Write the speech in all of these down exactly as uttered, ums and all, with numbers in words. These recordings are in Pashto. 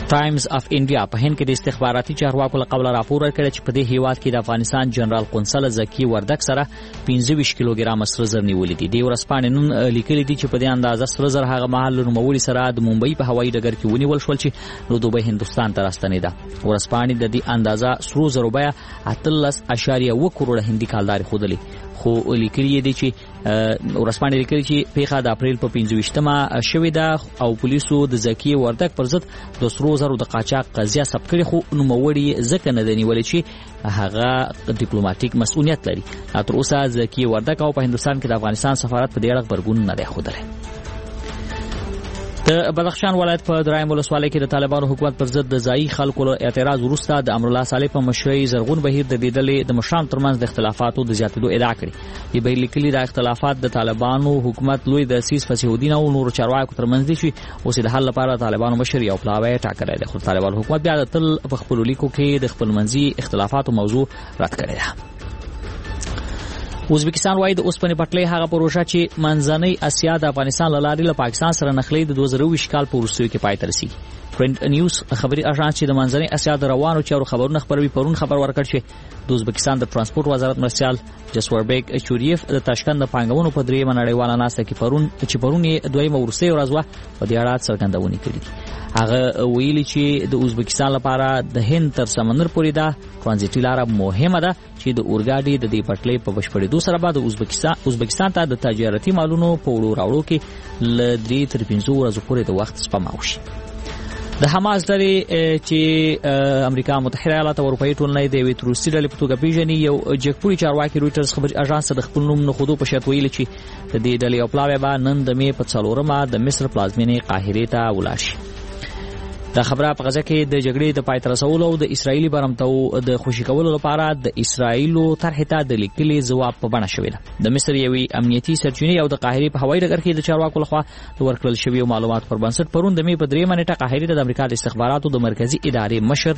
ټایمز اف انډیا په هند کې د استخباراتي چارواکو له قبل راپور ورکړی چې په دې هیواد کې د افغانستان جنرال قونسل زکی وردک سره پنځه ویشت کیلوګرام سره زر نیولې دي. د ورځپاڼې نن لیکلي دي چې په دې اندازه سره زر هغه مهال نوموړي سره د ممبئی په هوایي ډګر کې ونیول شول چې نو دوبۍ هندستان ته راستنېده. ورځپاڼې د دې اندازه سرو زرو بیه اتلس اعشاریه اوه کروړه هندي کالداري ښودلې، خو لیکلي دي چې ورځپاڼې لیکلي چې پیښه د اپریل په پنځه ویشتمه شوې ده او پولیسو د زکی وردک پر ضد د سرو زرو د قاچاق قضیه ثبت کړې، خو نوموړي ځکه نه دی نیولې چې هغه ډیپلوماټیک مسؤلیت لري. تر اوسه زکی وردک او په هندستان کې د افغانستان سفارت په دې اړه خبرګون نه دی ښودلی. د بدخشان ولایت په درایم ولسوالۍ کې د طالبانو حکومت پر ضد د ځایي خلکو له اعتراض وروسته د امرالله صالح په مشرۍ زرغون بهیر د دې ډلې د مشرانو ترمنځ د اختلافاتو د زیاتېدو ادعا کړې. د بهیر لیکلي دا اختلافات د طالبانو حکومت لوی د سیس فصیح الدین او نورو چارواکو ترمنځ دي چې اوس د حل لپاره طالبانو مشر یو پلاوی ټاکلی دی، خو طالبانو حکومت بیا د تل په خپلو لیکو کې د خپلمنځي اختلافاتو موضوع رد کړې ده. ازبکستان وايي د اوسپنې پټلۍ هغه پروژه چې منځنۍ اسیا د افغانستان له لارې له پاکستان سره نښلي د دوه زره اووه کال په وروستیو کې پای ته رسیږي. فرند نیوز خبري اژانس چې د منځنۍ اسیا د روانو چارو خبرونه خبروي پرون خبر ورکړ چې د ازبکستان د ترانسپورت وزارت مرستیال جسوربیک چوریف د تاشکند د پانګونو په دریمه نړیواله ناسته کې پرون چې پرون یې دویمه وروستۍ ورځ وه په دې اړه څرګندونې کړې دي. هغه ویلي چې د ازبکستان لپاره د هند تر سمندر پورې دا ترانزیټي لاره مهمه ده چې د اورګاډي د دې پټلۍ په بشپړېدو سره به د ازبکستان ازبکستان ته د تجارتي مالونو په وړو راوړو کې له درې تر پنځو ورځو پورې د وخت سپما وشي. د حماس ډلې چې امریکا متحده ایالات او اروپایي ټولنې د یوې تروریستي ډلې په توګه پیژني، یو جګپوري چارواکي رویټرز خبري اژانس د خپل نوم نه ښودو په شرط ویلي چې د دې ډلې یو پلاوی به نن د مې په څلورمه د مصر پلازمینې قاهرې ته ولاړ شي. دا خبره په غزه کې د جګړې د پای ته رسولو او د اسرایلی برمتو د خوشي کولو لپاره د اسرایلو طرحې ته د لیکلي ځواب په بڼه شوې ده. د مصر یوې امنیتي سرچینې او د قاهرې په هوایي ډګر کې د چارواکو لخوا د ورکړل شویو معلوماتو پر بنسټ پرون د مې په درېیمه نیټه قاهرې ته د امریکا د استخباراتو د مرکزي ادارې مشر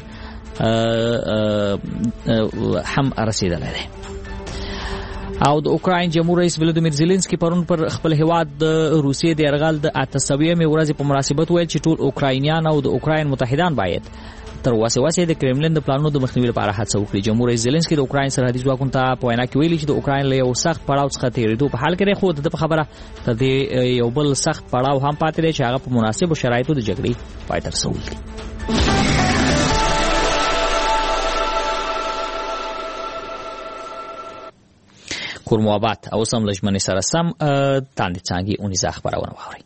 هم رسیدلی دی. او د اوکراین جمهور رئیس ولادیمیر زيلنسکي پرون پر خپل هیواد د روسیې د یرغل د اتهسویمې ورځې په مناسبت ویل چې ټول اوکراینیان او د اوکراین متحدان باید تر وسه وسه د کرملین د پلانونو د مخنیوي لپاره هڅه وکړي. جمهور رئیس زيلنسکي د اوکراین سرحدي ځواکونو ته په وینا کې ویلي چې د اوکراین له یو سخت پړاو څخه تیریدو په حال کې خو د خبره تر دې یو بل سخت پړاو هم پاتې دی چې هغه په مناسبو شرایطو د جګړې پای ته رسول دي. کورموابات او سم لجمنې سره سم تاندې څانګې اونیزه خبرونه واوري.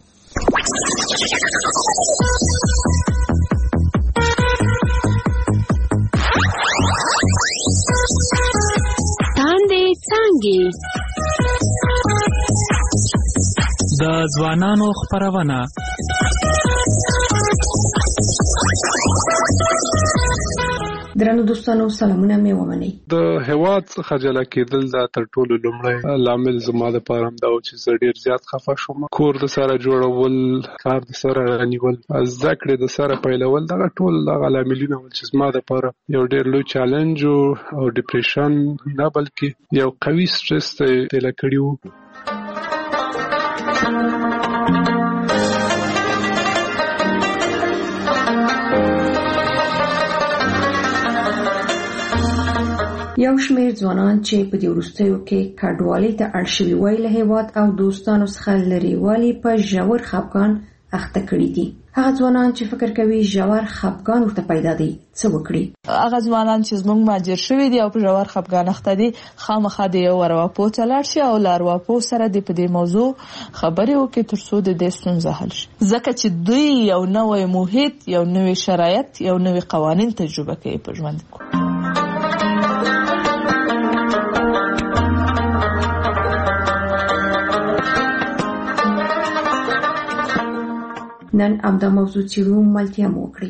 تاندې څانګې د ځوانانو خبرونه. درنو دوستانو سلامونه مې ومنئ. د هیواد څخه جلا کېدل دا تر ټولو لومړی لامل زما لپاره هم دا و چې زه ډېر زیات خفه شوم. کور د سره جوړول، کار د سره رانیول، زده کړې د سره پیلول، دغه ټول دغه لاملونه ول چې زما لپاره یو ډېر لوی چالنج او ډیپریشن نه بلکې یو قوي سټرس ته تېله کړي وو. یو شمېر ځوانان چې په دې وروستیو کې کډوالۍ ته اړ شوي وای له هیواد او دوستانو څخه لرې والي په ژور خفګان اخته کړي دي. هغه ځوانان چې فکر کوي ژور خفګان ورته پیدا دی څه وکړي؟ هغه ځوانان چې زموږ مهاجر شوي دي او په ژور خفګان اخته دي خامخا د یو ارواپوه ته لاړ شي او له ارواپوه سره د په دې موضوع خبرې وکړي تر څو د دې ستونزه حل شي، ځکه چې دوی یو نوی محیط، یو نوی شرایط، یو نوی قوانین تجربه کوي په ژوند کې. نن امدا موضوع چیرو ملتیا موکړي.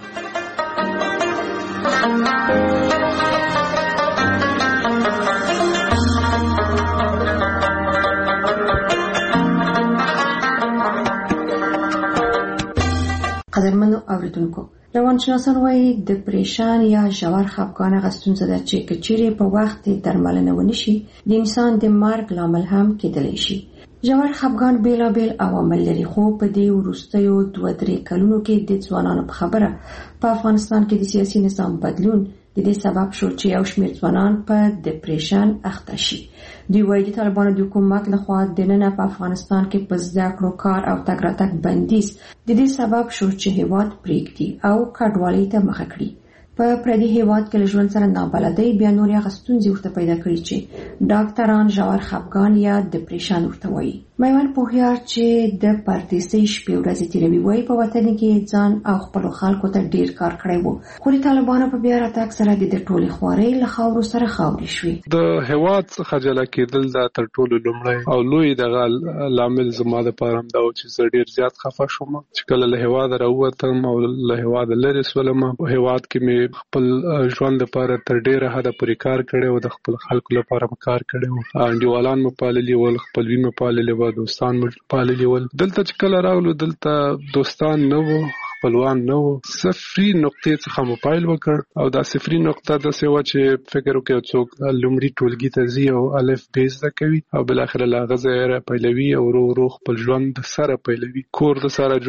قدرمنو اوریدونکو، روانشناسان وايي ډیپریشن یا ژور خفګان هغه ستونزه ده چې کچېرې په وخت درملنه ونشي د انسان د مرګ لامل هم کېدلی شي. ژور خپګان بیلابیل عوامل لري، خو په دې وروستیو دوه درې کلونو کې د ځوانانو په خبره په افغانستان کې د سیاسي نظام بدلون د دې سبب شو چې یو شمېر ځوانان په ډیپریشن اخته شي. دوی وایي د طالبانو د حکومت لخوا دننه په افغانستان کې په زده کړو، کار او تګ راتګ بندیز د دې سبب شو چې هیواد پرېږدي او کډوالۍ ته مخه کړي. په پردي هیواد کې له ژوند سره نابلدۍ بیا نورې هغه ستونزې ورته پیدا کړي چې ډاکټران ژور خپګان یا ډیپریشن ورته وایي. میوند پوهیار چې د پردیسۍ شپې ورځې تېروي وایي په وطن کې ځان او خپلو خلکو ته ډېر کار کړی و، خو د طالبانو په بیا راتګ سره د دې ټولې خوارۍ له خاورو سره خاورې شوې. د هیواد څخه جلا کېدل دا تر ټولو لومړی او لوی دغه لامل زما دپاره همدا و چې زه ډېر زیات خفه شوم چې کله له هیواده راووتم او له هیواده لرې شولم. په هیواد کې مې خپل ژوند لپاره تر ډیره حده پورې کار کړی و، د خپل خلکو لپاره مې کار کړی و، انډیوالان مې پاللي ول، خپلوي مې پاللي وه، دوستان مې پاللي ول. دلته چې کله راغلو دلته دوستان نه وو، خپلوان نه وو. صفري نقطې څخه مو پیل وکړ او دا صفري نقطه داسې وه چې فکر وکړئ څوک لومړي ټولګي ته ځي او الف ب زده کوي او بالاخره له هغه ځایه راپیلوي او ورو ورو خپل ژوند د سره پیلوي. کور د سره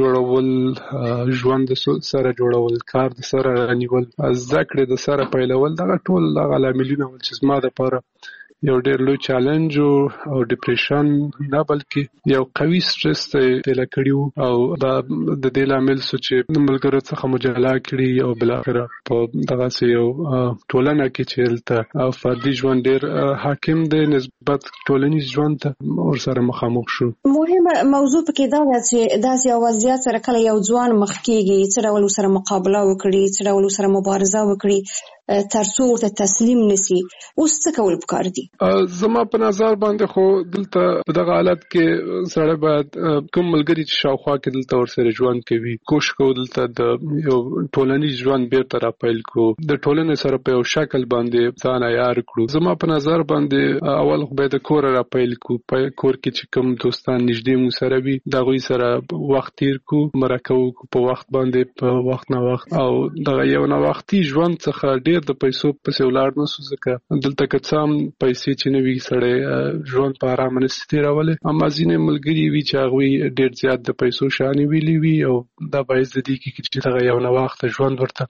جوړول، ژوند د سره جوړول، کار د سره رانیول، زده کړې د سره پیلول، دغه ټول هغه لاملونه ول چې زما دپاره یو ډېر لوی چالنج او ډیپریشن نه بلکې یو قوي سټرس ته تېله کړي وو او دا د دې لامل سو چې د ملګرو څخه مو جلا کړي او بالاخره په دغسې یو ټولنه کې چې هلته فردي ژوند ډېر حاکم دی نسبت ټولنیز ژوند ته ورسره مخامخ شو. مهمه موضوع پکې دا ده چې داسې یو وضعیت سره کله یو ځوان مخ کېږي څه ډول ورسره مقابله وکړي، څه ډول ورسره مبارزه وکړي تر څو ورته تسلیم نشي، اوس څه کول پکار دي؟ زما په نظر باندې خو دلته په دغه حالت کې سړی باید کوم ملګري چې شاوخوا کې دلته ورسره ژوند کوي کوشش کوو دلته د یو ټولنیز ژوند بیرته راپیل کړو، د ټولنې سره په یو شکل باندې ځان عیار کړو. زما په نظر باندې اول خو باید د کوره راپیل کړو، په کور کې چې کوم دوستان نږدې مو سره وي د هغوی سره وخت تیر کړو، مرکه وکړو په وخت باندې په وخت نه وخت او دغه یو نه وختي ژوند څخه ډېر د پیسو پسې ولاړ نسو، ځکه دلته که څه هم پیسې چې نه وي سړی ژوند په ارامه نسي تېرولی. اما ځینې ملګري وي چې هغوی ډېر زیات د پیسو شانې ویلي وي او دا باعث د دې کېږي چې دغه یو نه وخته ژوند ورته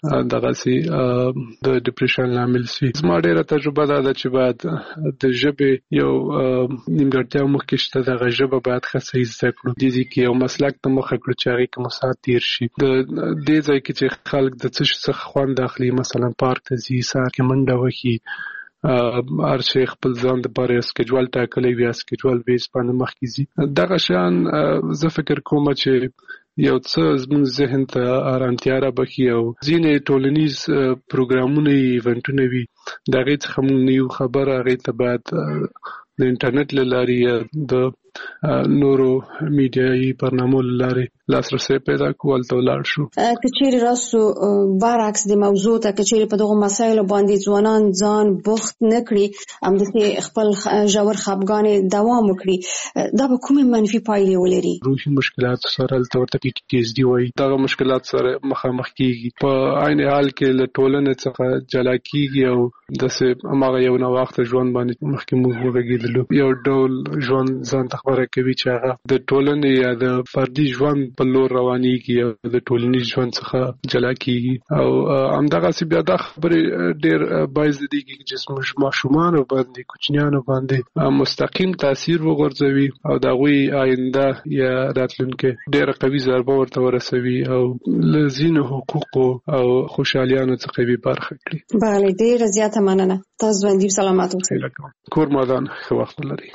دغسې د ډیپریشن لامل سي. زما ډېره تجربه دا ده چې باید د ژبې یو نیمګړتیا مخکې شته، دغه ژبه باید ښه صحیح زده کړو، دې ځای کې یو مسلک ته مخه کړو چې هغې کې مو ساعت تېر شي. د دې ځای کې چې خلک د څه شي څخه خوند اخلي، مثلا پارک ته ځي، سهار کې منډه وهي، هر شی خپل ځان دپاره یو سکیجول ټاکلی وي، سکیجول بیس باندې مخکې ځي. دغه شیان زه فکر کوم چې یو څه زموږ ذهن ته ارامتیا رابخي او ځینې ټولنیز پروګرامونه یې ایونټونه وي د هغې څخه موږ نه یو خبر، هغې ته باید د انټرنیټ له لارې د نورو میډیایي برنامو له لارې لاسرسی پیدا کړو، هلته ولاړ شو. که چیرې راسو برعکس د موضوع ته، که چیرې په دغو مسایلو باندې ځوانان ځان بوخت نه کړي، همداسې خپل ژور خپګان دوام وکړي، دا به کومې منفي پایلې ولري؟ روحي مشکلات سره هلته ورته پي ټي ایس ډي وایي، دغه مشکلات سره مخامخ کېږي، په عین حال کې له ټولنې څخه جلا کېږي او داسې هماغه یو نه وخته ژوند باندې مخکې موږ وغږېدلو یو ډول ژوند ځان ته خبره کوي چې هغه د ټولنې یا د فردي ژوند په لور روانېږي او د ټولنیز ژوند څخه جلا کېږي. او همدغسې بیا دا خبرې ډېر باعث د دې کېږي چې زموږ ماشومانو باندې، کوچنیانو باندې مستقیم تاثیر وغورځوي او د هغوی آینده یا راتلونکی ډېره قوي ضربه ورته ورسوي او له ځینو حقوقو او خوشحالیانو څخه یې برخه کړي. بله، ډېره زیاته مننه. تاسو ژوندي او سلامت اوسئ. کور مادان ښه وخت ولرئ.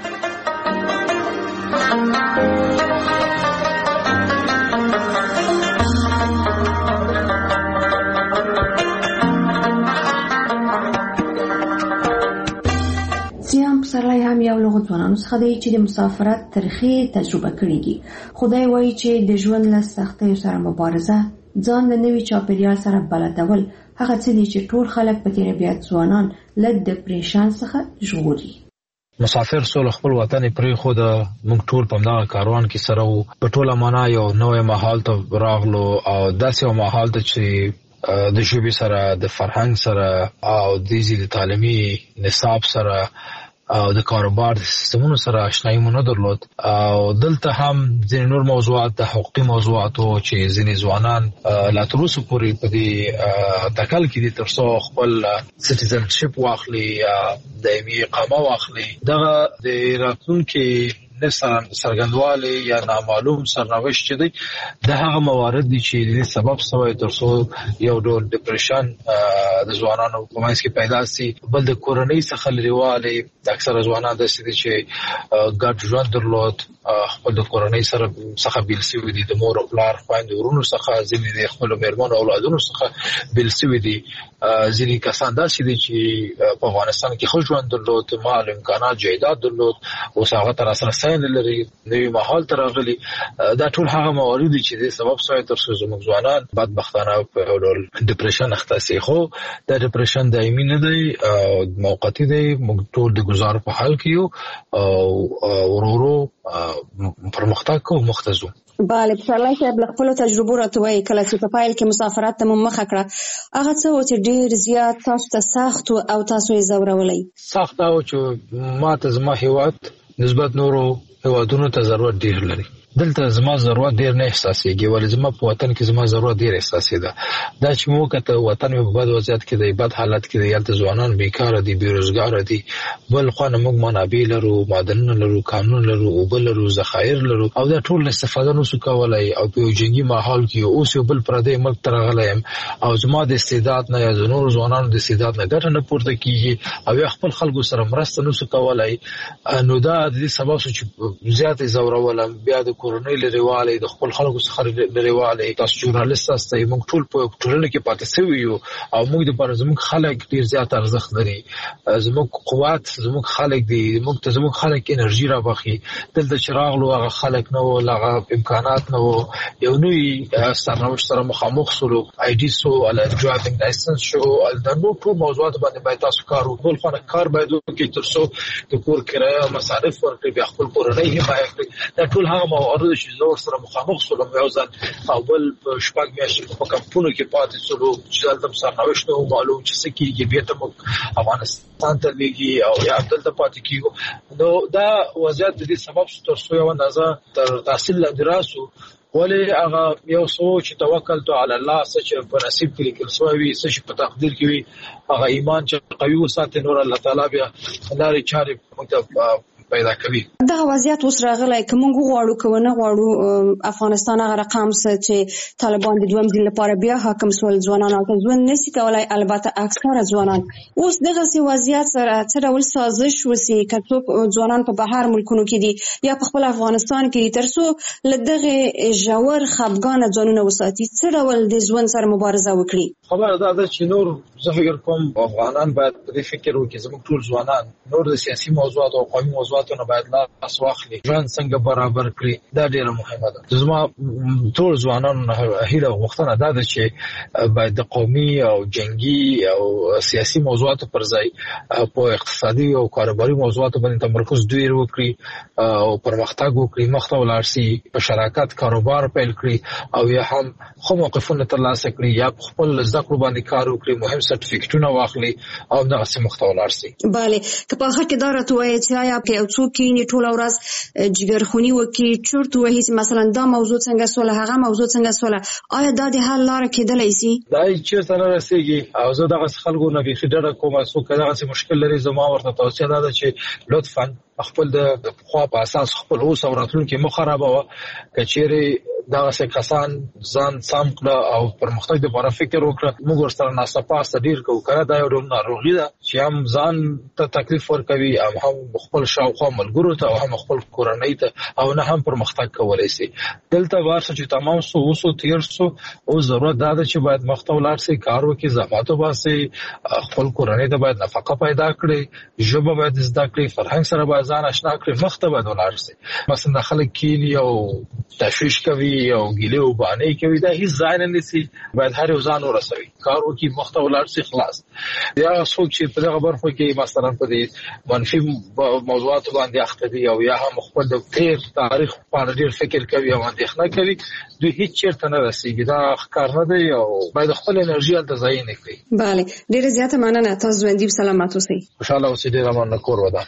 سیام پسرلی هم یو له ځوانانو څخه دی چې د مسافرت ترخې تجربه کړې دي. خدای وایي چې د ژوند له سختیو سره مبارزه، ځان د نوي چاپیریال سره بلدول هغه څه دي چې ټول خلک په تېره بیا ځوانان له ډیپریشن څخه ژغوري. مسافر سول خپل وطن پرې خو د موږ ټول په دغه کاروان کې سره وو، په ټوله معنا یو نوې ماحول ته راغلو او داسې یو ماحول ته چې د ژبې سره، د فرهنګ سره او د تعلیمي نصاب سره او د کاروبار سیستمونو سره آشنایي مونږ نه درلود او دلته هم ځینې نور موضوعات د حقوقي موضوعاتو چې ځینې ځوانان لا تر اوسه پورې په دې تکل کې دي تر څو خپل سټیزنشپ واخلي دایمي اقامه واخلي دغه د راتلونکي نسان سرګندوالي یا نامعلوم سرنوشت دی د هغه موارد دي چې د سبب سوی تر څو یو ډول ډیپریشن د ځوانانو په منځ کې پیدا سي بل د کورنۍ څخه لريواله د اکثر ځوانان د سړي چې ګډ ژوند درلود خپل د کورنۍ سره څخه بیل سوي دي د مور او پلار خويند ورونو څخه ځینې د خپل مېرمنو او اولادونو څخه بیل سوي دي ځینې کسان داسې دي چې په افغانستان کې خو ژوند درلود مال امکانات جایداد درلود او هغه تر سره ساين لري نوې ماحول ترغلي دا ټول هغه موارد دي چې د سبب سوی تر څو زموږ ځوانان بدبختانه په ډول ډیپریشن اخته سي خو دا ډیپریشن دایمي نه دی موقتی دی موږ ټول د گزار په حال کې یو او ورورو پرمختګ کوو مختزو بله پسرلی صاحب له خپلو تجربو راته وایي کله چې په پیل کې مسافرت ته مو مخه کړه هغه څه و چې ډېر زیات تاسو ته سخت او تاسو یې ځورولی سخت او چې ما ته زما هیواد نسبت نورو هیوادونو ته ضرورت ډېر لري دلته زما ضرورت ډېر نه احساسېږي ولې زما په وطن کې زما ضرورت ډېر احساسېده دا چې موږ کته وطن په بد وضعیت کې دی بد حالت کې دی یلته ځوانان بیکاره دي بیروزګار دي بل خو نه موږ منابع لرو معدنونه لرو قانون لرو او بل لرو ذخایر لرو او دا ټول استفاده نو څه کولای او په جنگي ماحول کې اوس یو بل پردې ملک ترغلایم او زما د استعداد نه یا زنور ځوانانو د استعداد نه ګټه نه پورته کیږي او خپل خلکو سره مرسته نو څه کولای نو دا د سبب چې زیاتې زورولم بیا د کورنۍ لريواله د خپل خلکو څخه لريواله تاسو ژورنالیست تاسو موږ ټول په ټولنه کې پاتې شوی یو او موږ د پر زموږ خلک ډیر زیات ارزښت لري زموږ قوت زموږ خلک دي موږ ته زموږ خلک انرژي راوخی دلته چراغ لو هغه خلک نو لغه امکانات نو یو نوې سرنوشت سره مخامخ سلو آی ډي سو ال ډرایوینګ لایسنس شو د نو ټول موضوعات باندې باید تاسو کار وکړئ خو کار باید وکړئ تر څو د کور کرایه مصارف ورکړي بیا خپل کورنۍ حمایت کړي دا ټول هغه موارد چې زور سره مخامخ سولم یو ځل او بل شپږ میاشتې په کمپونو کې پاتې سولو چې دلته سرنوشت نو معلوم چې څه کېږي بیا ته افغانستان ته لګي او یا دلته پاتې کېږي نو دا وضعیت د دې سبب تر څو یو اندازه تر تحصیل لدراسو ولی هغه یو سوچ توکل تو علی الله چې په نصیب کې لیکل شوی چې په تقدیر کې وي هغه ایمان چې قوي وساتي نور الله تعالی بیا لارې چارې متف پیدا کوي دا وضعیت اوس راغلی که موږ غواړو که ونه غواړو افغانستان هغه رقم څه چې طالبان د دویم ځل لپاره بیا حاکم شول ځوانان هلته ژوند نشي کولی البته اکثره ځوانان اوس دغسې وضعیت سره څه ډول سازش وسي که څوک ځوانان په بهر ملکونو کې دي یا په خپل افغانستان کې دي تر څو له دغې ژور خفګانه ځانونه وساتي څه ډول د ژوند سره مبارزه وکړي خبره دا ده چې نور زه فکر کوم افغانان باید په دې فکر وکړي زموږ ټول ځوانان نور د سیاسي موضوعات او قومي موضوعاتو نه باید لاس واخلي ژوند څنګه برابر کړي دا ډیره مهمه ده زما ټول ځوانانو هیله غوښتنه ده چې باید د قومي او جنگي او سیاسي موضوعاتو پر ځای په اقتصادي او کاروباري موضوعاتو باندې تمرکز ډیر وکړي او پرمختګ وکړي مخته ولاړ شي په شراکت کاروبار پیل کړي او یا هم خو موقفونه ترلاسه کړي یا خپل زده کړو باندې کار وکړي مهم سرټیفیکټونه واخلي او دغه سم مخته ولاړ شي bale که په اخر کې دا راته وایي چې آیا په یو څوک کې ټول ورځ جګرخونی وکي چورت وایي چې مثلا دا موضوع څنګه سوله هغه موضوع څنګه سوله آیا دا د حل لار کېدلی شي دا چیرته نه رسیږي او زه دغه خلکو نه به ډډه کوم څوک دغه مشکل لري زما ورته توصیه ده چې لطفا خپل د خوا په اساس خپل اوس او راتلونکي مو خرابوه کچېره دا څه کسان ځان سم کړه او پرمختګ لپاره فکر وکړه موږ ورسره ناسپاسته ډیر کوو کړه دا یو ډول ناروغي ده چې هم ځان ته تکلیف ورکوي او هم خپل شاوخوا ملګرو ته او هم خپل کورنۍ ته او نه هم پرمختګ کولای شي دلته ورسره چې تمام سو اوسو تیر سو او ضرورت ده چې باید مخته ولاړ شي کار وکړي زحمت وباسي خپل کورنۍ ته باید نفقه پیدا کړي ژبه باید زده کړي فرهنګ سره باید ځان آشنا کړي مخته باید ولاړ شي مثلا خلک کینی او تشویش کوي کوي او ګیله او باندې کوي دا هیڅ ځای نه نسی. باید هر یو ځان ورسوي کار وکي مخته ولاړ شي خلاص. یا څوک چې په دغه برخه کې مثلا په دې منفي موضوعات باندې اخته دي او یا هم خپل د تیر تاریخ په اړه ډیر فکر کوي او اندېښنه کوي دوی هیڅ چیرته نه رسیږي. دا ښکار نه دی او باید خپل انرژي هلته ضایع نه کړي. بله ډیره زیاته مننه. تاسو ژوندي سلامات اوسئ. خوشاله اوسئ. ډیره مننه. کور ودان.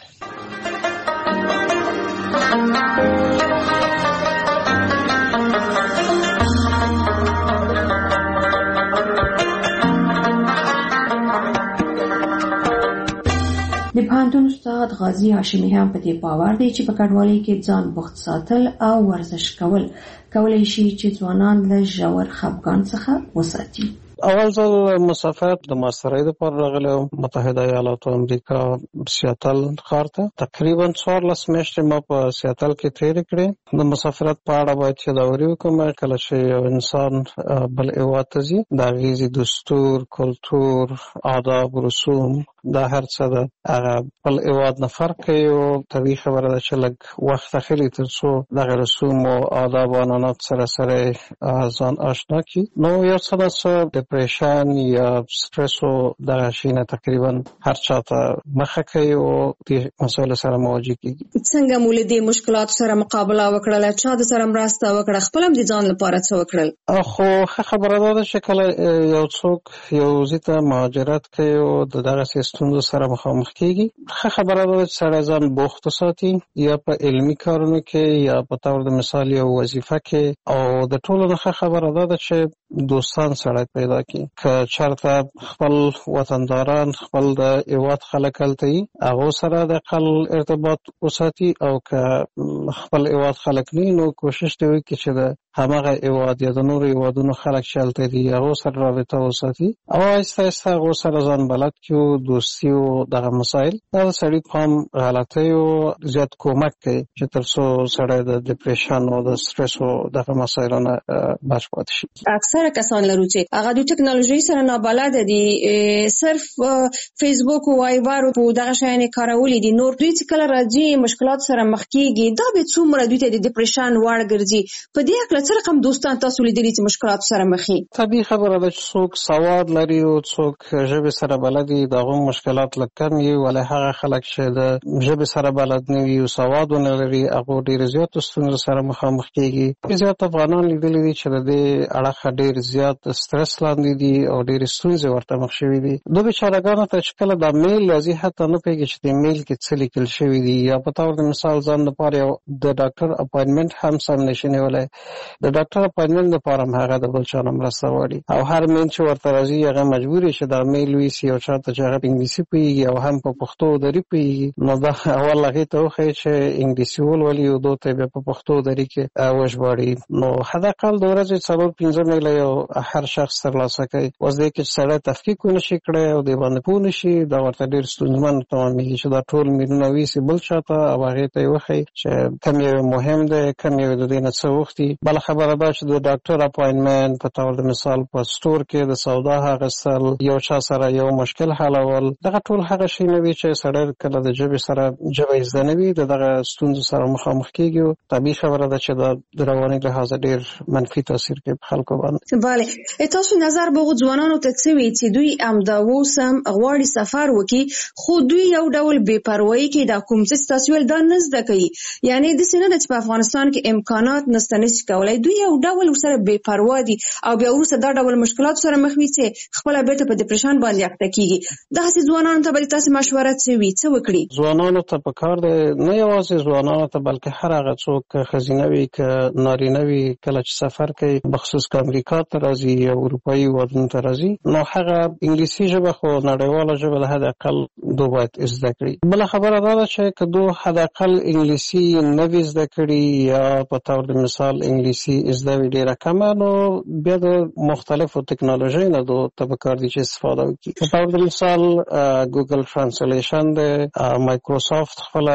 د پوهنتون استاد غازي هاشمي هم په دې باور دی چې په کډوالۍ کې ځان بوخت ساتل او ورزش کول کولای شي چې ځوانان له ژور خفګان څخه وساتي. اول ځل مسافرت د ماسترۍ لپاره راغلی متحده ایالاتو امریکا سیاتل ښار ته. تقریبا څوارلس میاشتې ما په سیاتل کې تېرې کړې. د مسافرت په اړه باید یادوري وکړم. کله چې یو انسان بل هېواد ته ځي د هغې دستور، کلتور، آداب، رسوم دا هر څه ده هغه بل هېواد نه فرق کوي او طبیعي خبره ده چې لږ وخت اخلي تر څو دغه رسوم او آداب او عنعنات سره سره ځان آشنا کړي. نو یو څه نه څه ډپریشن یا سټرس او دغه شی نه تقریبا هر چا ته مخه کوي او د مسایلو سره مواجه کېږي. څنګه مو له دې مشکلاتو سره مقابله وکړله؟ چا د سره مرسته وکړه؟ خپل هم د ځان لپاره څه وکړل؟ خو ښه خبره ده چې کله یو څوک یو ځای ته مهاجرت کوي او د دغسې ستونزو سره مخامخ کېږي، ښه خبره ده چې سړی ځان بوخت وساتي یا په علمي کارونو کې یا په طور د مثال یو وظیفه کې. او د ټولو نه ښه خبره ده چې دوستان سړی پیدا کړي. که چېرته خپل وطنداران خپل د هېواد خلک هلته وي هغو سره د اقل ارتباط وساتي، او که خپل هېواد خلک نه وي نو کوشش دې وکړي چې د همغه هېواد یا د نورو هېوادونو خلک چې هلته دي هغو سره رابطه وساتي او آهسته آهسته هغو سره ځان بلد کړي او دوستي او دغه مسایل دا د سړي په هم غلطیو زیات کومک کوي چې تر څو سړی د ډپریشن او د سټرس او دغه مسایلو نه بچ پاتې شي. اکثره کسان لرو چې هغه د ټکنالوژي سره نابلده دي، صرف فیسبوک او وایبر او دغه شیان کارولي دي، نور دوی چې کله راځي مشکلات سره مخ کېږي دا به څومره دوی ته د ډپریشن وړ ګرځي. په دې اړه څه رقم دوستان تاسو لیدلي چې مشکلات سره مخ دي؟ طبیعي خبره ده چې څوک سواد لري او څوک ژبې سره بلد دي دغه مشکلات لږ کم وي، ولې هغه خلک چې د ژبې سره بلد نه وي او سواد ونه لري هغه ډېر زیات ستونزو سره مخامخ کېږي. زیات افغانان لیدلي دي چې د دې اړخه ډېر زیات سټرس لاندې دي او ډېر ستونزې ورته مخ شوي دي. دوی بیچارهګانو ته چې کله دا میل راځي حتی نه پوهېږي چې د میل کې څه لیکل شوي دي، یا په طور د مثال ځان لپاره یو د ډاکټر اپاینټمنټ هم سم نشي نیولی. د ډاکټر اپاینټمنټ لپاره هم هغه د بل چا نه مرسته غواړي او هر میل چې ورته راځي هغه مجبور چې دا میل ویسي او چاته چې هغه په انګلیسي پوهېږي او هم په پښتو دري پوهېږي نو دا اول هغې ته وښایي چې انګلیسي ولولي او دو ته بیا په پښتو دري کې وژباړي. نو حداقل د ورځې څلور پنځه میله یو هر شخص ترلاسه کوي. اوس دې کې چې سړی تفکیک ونشي کړی او دې باندې پوه نشي دا ورته ډېر ستونزمن تمامېږي چې دا ټول میلونه ویسي بل چاته او هغې ته یې وښایي چې کم یو مهم دی کم یو د دې نه څه وختي. بله خبره ده چې د ډاکټر اپاینټمنټ په طور د مثال په سټور کې د سودا اخیستل، یو چا سره یو مشکل حلول، دغه ټول هغه شی نه وي چې سړی کله د ژبې سره ژبه یې زده نه وي د دغه ستونزو سره مخامخ کېږي. طبیعي خبره ده چې دا د رواني لحاظه ډېر منفي تاثیر کوي په خلکو باندې. بله تاسو نظر به ځوانانو ته څه وي چې دوی همدا اوس هم غواړي سفر وکړي خو دوی یو ډول بې پروایي کې دا کوم څه تاسو ول دا نه زده کوي، یعنی داسې نه ده چې په افغانستان کې امکانات نشته نشي کولی، دوی یو ډول ورسره بې پروا دي او بیا وروسته دا ډول مشکلات سره مخ وي چې خپله بېرته په ډپریشن باندې اخته کېږي. داسې ځوانانو ته به تاسې مشوره څه وي څه وکړي؟ ځوانانو ته پکار دی نه یوازې ځوانانو ته بلکې هر هغه څوک که ښځینه وي که نارینه وي کله چې سفر کوي بخصوص که امریکا ته راځي یا اروپایي هېوادونو ته راځي نو هغه انګلیسي ژبه خو نړیواله ژبه ده حداقل دو باید زده کړي. بله خبره دا ده چې که دو حداقل انګلیسي نه وي زده کړي یا په طور د مثال انګلیسي زده وي ډېره کمه نو بیا د مختلفو ټکنالوژۍ نه دو ته پکار دي چې استفاده وکړي. په طور د مثال ګوګل ټرانسلیشن دی، مایکروسافت خپله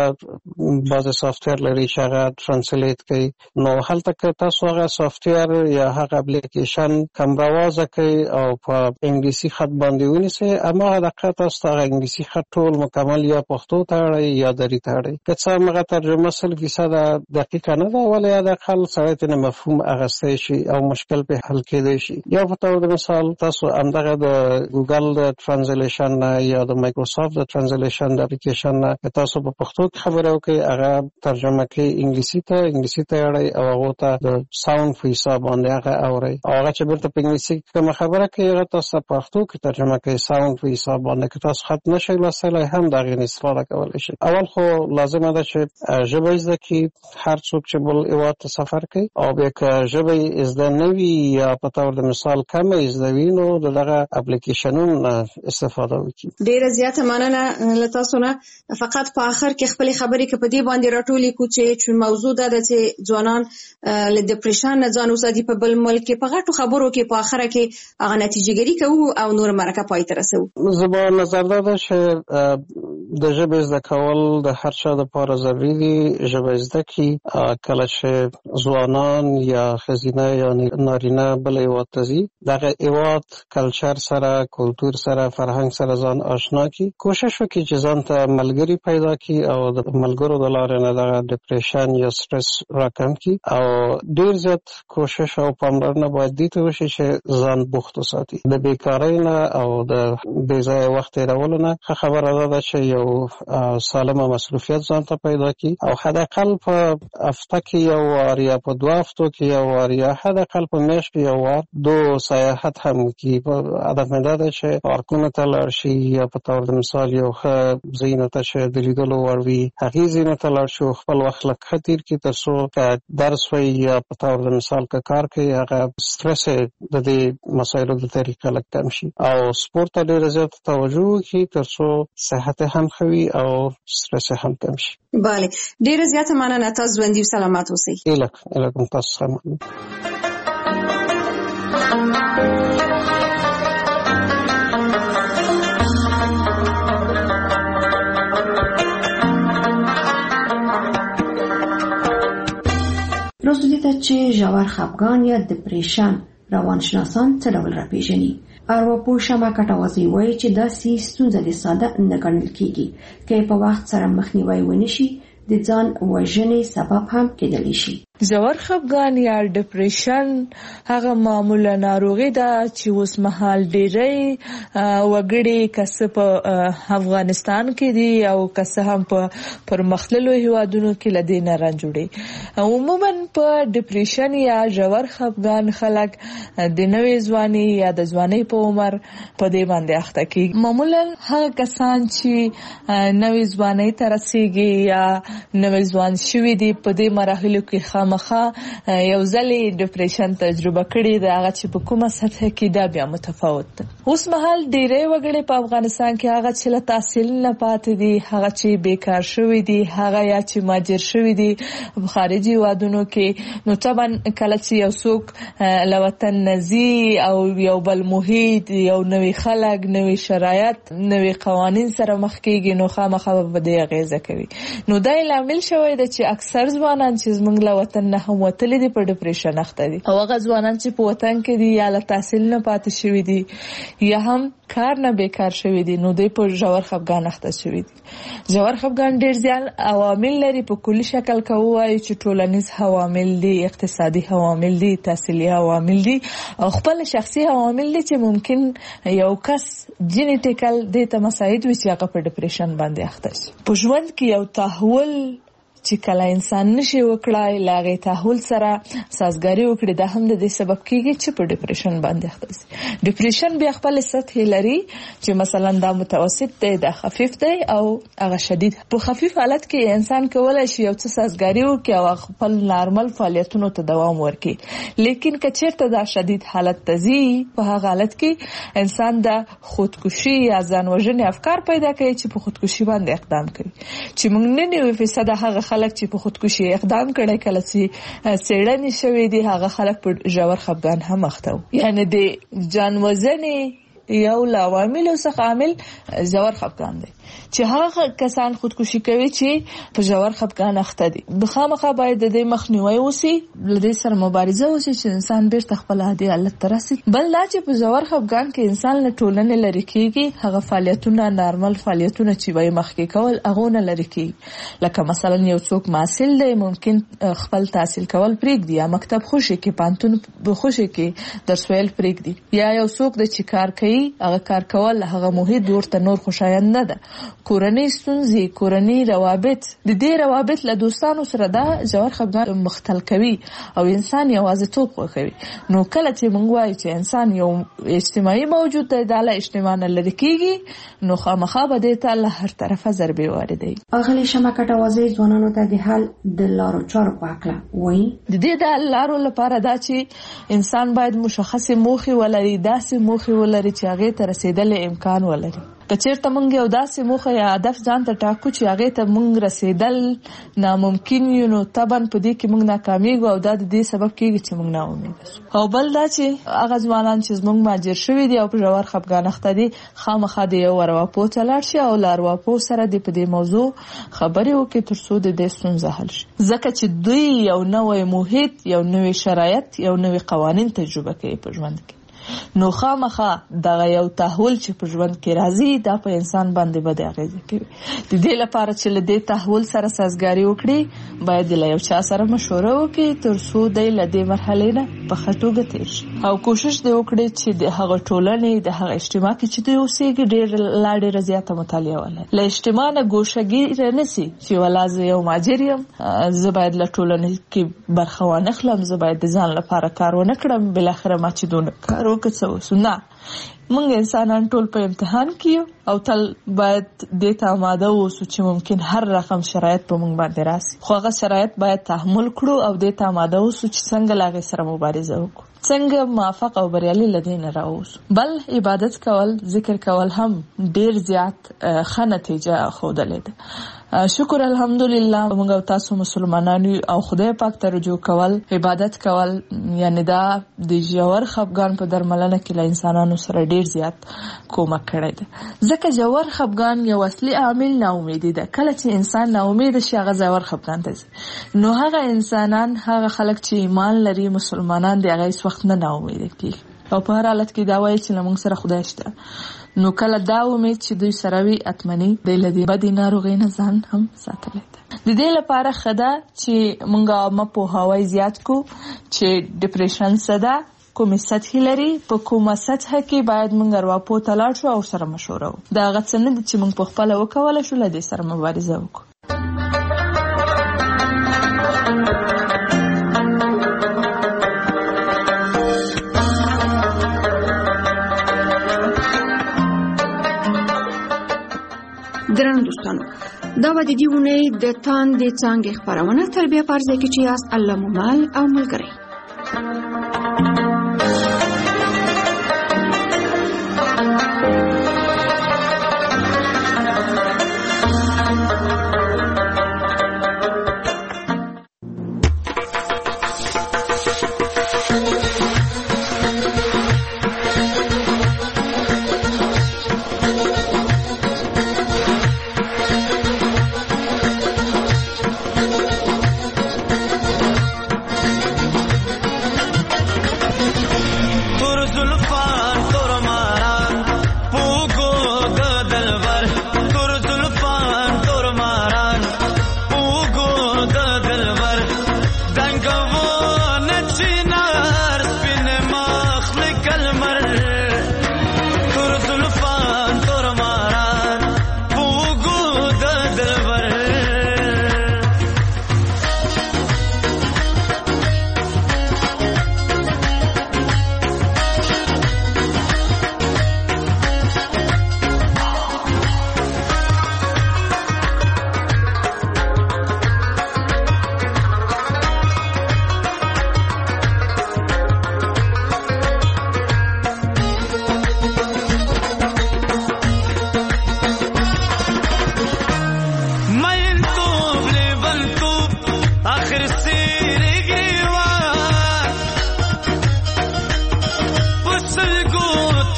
بعضې سافټویر لري چې هغه ټرانسلیټ کوي. نو هلته که تاسو هغه سافټویر یا هغه اپلیکیشن کمراوازه کوي او په انګلیسي خط باندې ونیسئ هماغه دقیقه تاسو ته هغه انګلیسي خط ټول مکمل یا پښتو ته اړئ یا دري ته اړئ. که څه هم هغه ترجمه سل فیصده دقیقه نه ده ولې حداقل سړی ته نه مفهوم مفهوم اغسطی شي او مشکل په حل کېدای شي. یا په تور د مثال تاسو همدغه د ګوګل د ترانزلیشن یا د مایکروسافت د ترانزلیشن د اپلیکیشن نه تاسو په پښتو کې خبرو کوي هغه ترجمه کوي انګلیسي ته انګلیسي ته اړای او هغه ته د ساوند په حساب باندې هغه اوري او هغه چې بیرته په انګلیسي کې کوم خبره کوي هغه تاسو په پښتو کې ترجمه کوي ساوند په حساب باندې که تاسو خط نشئ لوستلای هم دا غي استفاده کولای شي. اول خو لازمه ده چې ژبه زده کی هر څوک چې بل ایوات ته سفر کوي او بیا که ژبه زده نوي یا په تور د مثال کم زده وي نو دغه اپلیکیشنونو استفاده وکړي. ډیره زیاته مننه له تاسو نه. فقط په اخر کې خپل خبرې کې په دې باندې راټولې کو چې موضوع ده چې ځوانان له ډیپریشن نه ځان وساتي په بل ملک کې په غټو خبرو کې په اخر کې هغه نتیجه ګری کوو او نور مرکه پای ته رسو. زما نظر ده چې د ژبې زده کول د هر چا لپاره ضروري دي. ژبه زده کی کله چې ځوانان یا ښځینه یا نارینه بل هیواد ته ځي دغه هیواد کلچر سره کلتور سره فرهنګ سره ځان آشنا کی کوشش وکړي چې ځان ته ملګری پیدا کی او د ملګرو د لارې نه دغه ډیپریشن یا سټرس راکم کی او ډیر زیات کوشش او پاملرنه باید دي ته وشي چې ځان بوخت وساتي د بیکارۍ نه او د بې ځایه وخت تېرولو نه. ښه خبره ده چې یو سالمه مصروفیت ځان ته پیدا کی او حداقل په هفته کې یو وار یا په دوه هفتو کې یو وار یا حداقل په میاشت کې یو وار دو سیاحت هم کی. هدف مې دا دی چې پارکونو ته لاړ شي یا په تور د مثال یو ښه ځایونو ته چې د لیدلو وړ وي هغې ځایونو ته لاړ شي خپل وخت لږ ښه تېر کړي تر څو که درس وي یا په تور د مثال که کار کوي هغه سټرس د دې مسایلو د طریقه لږ کم شي او سپورت ته ډېره زیاته توجه وکړي تر څو صحت هم ښه وي او سټرس هم کم شي. بله ډیره زیاته مننه. تاسو ژوندي او سلامت اوسئ. ایله ایله کوم تاسو سره مننه. راځو دې ته چې ژور خپګان یا ډیپریشن روانشناسان څه ډول راپېژني. ارواپوه شمع کټوازی وایي چې دا سي ستونزه د ساده نه ګڼل کېږي که په وخت سره مخنیوی ونشي د ځان وژنې سبب هم کېدلی شي. ژور خپګان یا ډیپریشن هغه معمولا ناروغي ده چې اوس مهال ډېری وګړي کسه په افغانستان کې دي او کسه هم په پرمختللو هیوادونو کې لدی نه رانجوړي. عموما په ډیپریشن یا ژور خپګان خلک د نوې ځواني یا د ځواني په عمر په دې باندې اخته کیږي. معمولا هغه کسان چې نوې ځواني ته رسیږي یا نوې ځوان شوي دي په دې مراحلو کې خامخا یو ځلې ډیپریشن تجربه کړې ده هغه چې په کومه سطح کې دا بیا متفاوت ده. اوس مهال ډېری وګړي په افغانستان کې هغه چې له تحصیل نه پاتې دي هغه چې بیکار شوي دي هغه یا چې مهاجر شوي دي په خارجي هیوادونو کې نو طبعا کله چې یو څوک له وطن نه ځي او یو بل محیط یو نوي خلک نوي شرایط نوي قوانین سره مخ کېږي نو خامخا به دې اغیزه کوي. نو دا لامل شوی دی چې اکثر ځوانان چې زموږ له وطن نه هم وتلي دي په ډیپریشن اخته دي او هغه ځوانان چې په وطن کې دي یا له تحصیل نه پاتې شوي دي یا هم کار نه بیکار شوي دي نو دوی په ژور خپګان اخته شوي دي. ژور خپګان ډېر زیات عوامل لري په کلي شکل کې وایي چې ټولنیز عوامل دي اقتصادي عوامل دي تحصیلي عوامل دي او خپل شخصي عوامل دي چې ممکن یو کس جینیټیکل د ته مساعد وي چې هغه په ډیپریشن باندې اخته شي. په ژوند کې یو تحول چې کله انسان نشي وکړای لاغه تحول سره سازګاری وکړي دا هم د دې سبب کیږي چې په ډیپریشن باندې اخته شي. ډیپریشن بیا خپل سطح لري چې مثلا دا متوسط دی دا خفیف دی او هغه شدید. په خفیف حالت کې انسان کولای شي یو څه سازګاری وکړي او خپل نارمل فعالیتونو ته دوام ورکړي لیکن که چیرته دا شدید حالت تزي په هغه حالت کې انسان د خودکشي یا ځان وژنې افکار پیدا کوي چې په خودکشي باندې اقدام کوي. چې موږ نه نیو فیصد هغه خلک چې په خودکشي اقدام کړي کله چې څېړنې شوې دي هغه خلک په ژور خپګان هم اخته وو. یعنی د ځان وژنې یو له عواملو څخه عامل ژور خفګان دی چې هغه کسان خودکشي کوي چې په ژور خفګان اخته دي. بخامخه باید د دې مخنیوي وشي، له دې سره مبارزه وشي چې انسان بیرته خپل عادي حالت ته راسي. بل دا چې په ژور خفګان کې انسان له ټولنې لرې کېږي، هغه فعالیتونه نارمل فعالیتونه چې وایي مخکې کول هغه نه لرې کېږي. لکه مثلا یو څوک محصل دی، ممکن خپل تحصیل کول پرېږدي یا مکتب خوشي کې پانتون خوشي کې درس ویل پرېږدي، یا یو څوک د چې کار کوي هغه کار کول هغه محیط ورته نور خوشایند نه ده. کورنۍ ستونزې، کورنۍ روابط، د دې روابط له دوستانو سره دا ژور خفګان مختل کوي او انسان یوازیتوب خوښوي. نو کله چې موږ وایو چې انسان یو اجتماعي موجود دی، دا له اجتماع نه لرې کېږي، نو خامخا به دې ته له هر طرفه ضربې واردوي. اغلې شمه کټوازۍ ځوانانو ته د حل د لارو چارو په هکله وایي. د دې د لارو لپاره دا چې انسان باید مشخصې موخې ولري، داسې موخې ولري چې هغې ته رسېدل امکان ولري. که چېرته موږ یو داسې موخه یا هدف ځان ته ټاکو چې هغې ته موږ رسېدل ناممکن وي، نو طبعا په دې کې موږ ناکامیږو او دا د دې سبب کېږي چې موږ ناامیده شو. او بل دا چې هغه ځوانان چې زموږ مهاجر شوي دي او په ژور خفګان اخته دي، خامخا د یو ارواپوه ته لاړ شي او له ارواپوه سره د په دې موضوع خبرې وکړي تر څو د دې ستونزه حل شي. ځکه چې دوی یو نوی محیط، یو نوی شرایط، یو نوی قوانین تجربه کوي په ژوند کې. نو خامخا دغه یو تحول چې په ژوند کې راځي دا په انسان باندې بده اغیزه کوي. د دې لپاره چې له دې تحول سره سازګاری وکړي، باید له یو چا سره مشوره وکړي تر څو دی له دې مرحلې نه په ښه توګه تېر شي او کوشش دې وکړي چې د هغه ټولنې د هغه اجتماع کې چې دوی اوسېږي ډېر لا ډېره زیاته مطالعه ولري. له اجتماع نه ګوښهګیره نه سي چې ولا زه یو مهاجر یم، زه باید له ټولنې کې برخه وانخلم، زه باید د ځان لپاره کار ونه کړم، بالاخره ما چې دونه کار وکړ. نه، موږ انسانان ټول په امتحان کې او تل باید دې ته آماده اوسو چې ممکن هر رقم شرایط په موږ باندې راسي، خو هغه شرایط باید تحمل کړو او دې ته آماده اوسو چې څنګه له هغې سره مبارزه وکړو، څنګه موفق او بریالي له دې نه راووځو. بل عبادت کول، ذکر کول هم ډېر زیات ښه نتیجه ښودلې ده. شکر الحمدلله موږ او تاسو مسلمانان او خدای پاک ته رجوع کول، عبادت کول، یعنی دا د ژور خفګان په درملنه کې له انسانانو سره ډېر زیات کومک کړی ده. ځکه ژور خفګان یو اصلي عامل ناامیدي ده. کله چې انسان ناامید شي هغه ژور خفګان ته ځي. نو هغه انسانان، هغه خلک چې ایمان لري، مسلمانان دي، هغه هیڅ وخت نه ناامید کېږي او په هر حالت کې دا وایي چې له موږ سره خدای شته. نو کله دا امید چې دوی سره وي اتمنی د لدی بدی ناروغۍ نه ځان هم ساتلی ده. د دې لپاره ښه ده چې موږ عامه پوهاوی زیات کو چې ډیپریشن څه ده، کومې سطحې لري، په کومه سطحه کې باید موږ ارواپوه ته لاړ شو او سره مشوره وکړو. دا هغه څه نه دي چې موږ په خپله وکولی شو، له دې سره مبارزه وکړو. درنو دوستانو، دا به د دې اونۍ د تاندې څانګې خپرونه تر بیا په ارزه کې چې یاست الله مو مل او ملګری.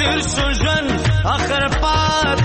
تیر شو ژوند اخر پات